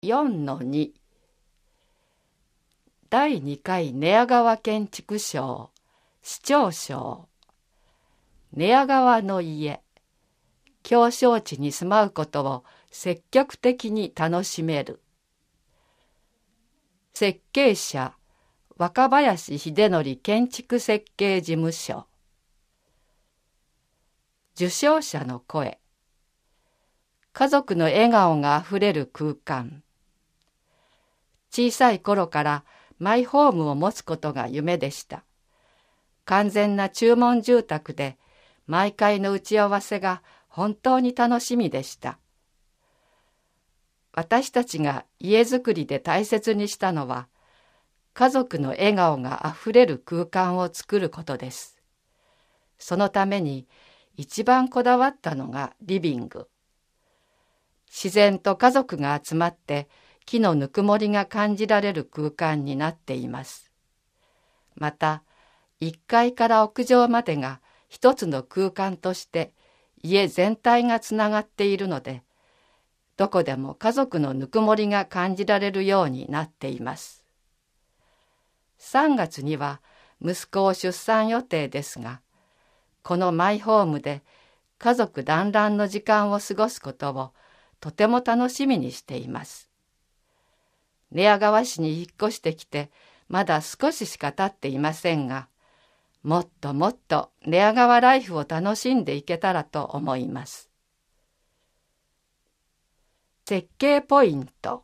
4-2 第2回寝屋川建築賞市長賞。寝屋川の家、狭小地に住まうことを積極的に楽しめる。設計者若林秀則建築設計事務所。受賞者の声。家族の笑顔があふれる空間。小さい頃からマイホームを持つことが夢でした。完全な注文住宅で毎回の打ち合わせが本当に楽しみでした。私たちが家づくりで大切にしたのは、家族の笑顔があふれる空間を作ることです。そのために一番こだわったのがリビング。自然と家族が集まって木のぬくもりが感じられる空間になっています。また、1階から屋上までが一つの空間として家全体がつながっているので、どこでも家族のぬくもりが感じられるようになっています。3月には息子を出産予定ですが、このマイホームで家族団らんの時間を過ごすことをとても楽しみにしています。寝屋川市に引っ越してきてまだ少ししか経っていませんが、もっともっと寝屋川ライフを楽しんでいけたらと思います。設計ポイント。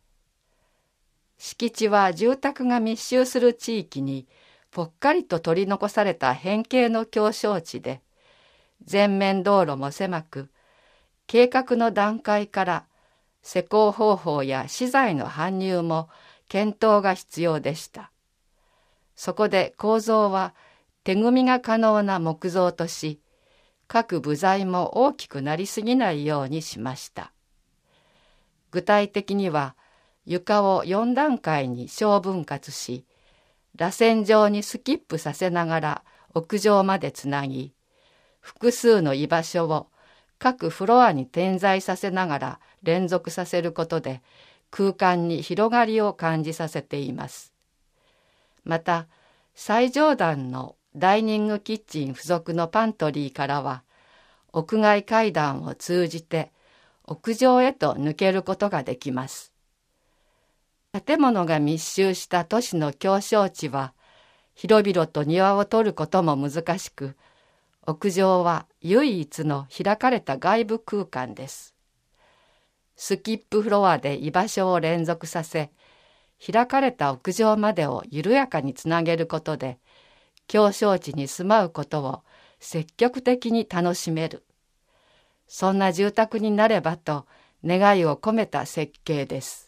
敷地は住宅が密集する地域にぽっかりと取り残された変形の狭小地で、全面道路も狭く、計画の段階から施工方法や資材の搬入も検討が必要でした。そこで構造は手組みが可能な木造とし、各部材も大きくなりすぎないようにしました。具体的には床を4段階に小分割し、螺旋状にスキップさせながら屋上までつなぎ、複数の居場所を各フロアに点在させながら連続させることで空間に広がりを感じさせています。また、最上段のダイニングキッチン付属のパントリーからは、屋外階段を通じて屋上へと抜けることができます。建物が密集した都市の狭小地は、広々と庭を取ることも難しく、屋上は唯一の開かれた外部空間です。スキップフロアで居場所を連続させ、開かれた屋上までを緩やかにつなげることで、狭小地に住まうことを積極的に楽しめる。そんな住宅になればと願いを込めた設計です。